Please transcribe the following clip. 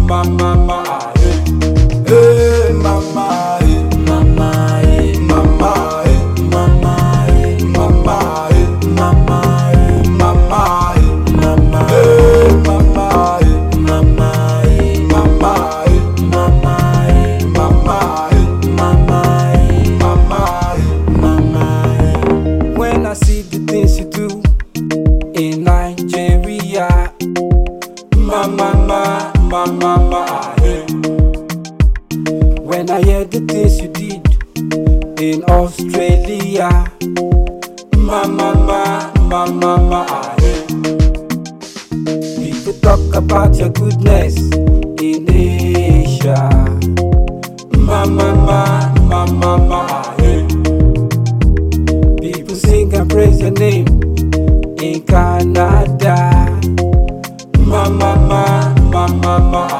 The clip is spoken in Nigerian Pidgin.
mama, hey, hey, mama, hey, mama, hey, mama, hey, mama, hey, mama, hey, mama, hey, mama, hey, mama, hey, mama, hey, mama, hey, mama, hey, mama, hey, mama, hey, mama, hey, mama, hey, mama, hey. When I see the things you do in Nigeria, mama, hey. When I hear the things you did in Australia, mama, hey. People talk about your goodness in Asia, mama, hey. People sing and praise your name in Canada, mama,